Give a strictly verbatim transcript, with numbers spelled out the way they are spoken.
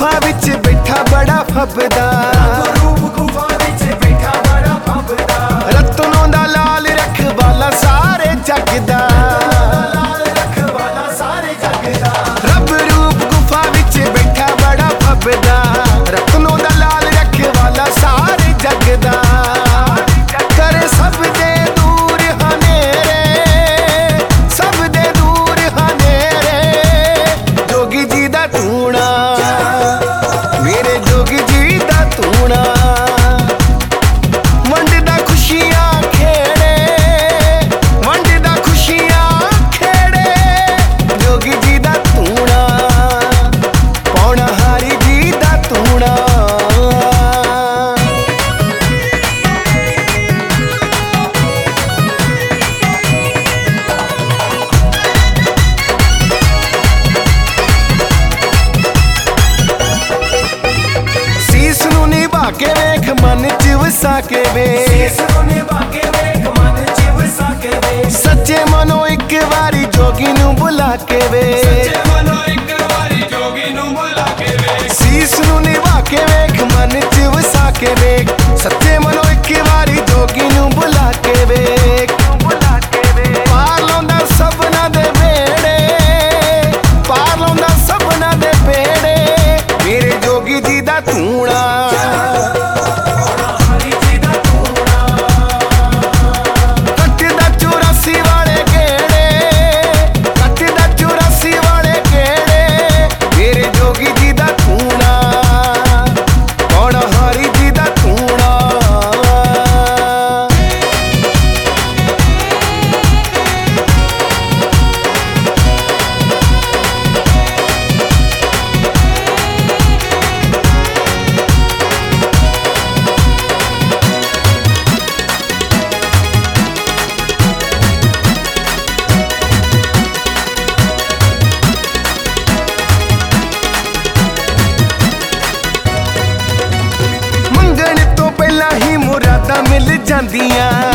गुफा विच बैठा बड़ा फबदा, गुफा विच बैठा बड़ा फबदा, रत्नों दा लाल रखवाला सारे जग दा, रखवाला सारे जग दा। रब रूप गुफा विच बैठा बड़ा फबदा, रत्नों दा लाल रखवाला सारे जग दा। करे सब दे दूर हनेरे, सब दे दूर हनेरे, जोगी जी दा टूणा, मेरे जोगी जी दा टूणा, वंडदा खुशियां खेड़े, वंडदा खुशियां खेड़े, जोगी जी दा टूणा, पौना हारी जी दा टूणा। सीस नूं निभा के वेख मन च वसा के वे, सीस नूं निभा के वेख मन च वसा के वे, सच्चे मनो एक वारी जोगी नूं बुला के वे, सच्चे मनो एक वारी जोगी नूं बुला के वे। सीस नूं निभा के वेख मन च वसा के वे, सच्चे मनो एक वारी जोगी नूं बुला के वे, बुला के वे। पार लौंदा सबना दे बेड़े, पार लौंदा सबना दे बेड़े, मेरे जोगी जी दा टूणा, कटदा चौरासी वाले गेड़े, कटदा चौरासी वाले गेड़े, मेरे जोगी जी दा टूणा, पौना हारी जी दा टूणा। मंगण तो पहला ही मुरादां मिल जांदियां,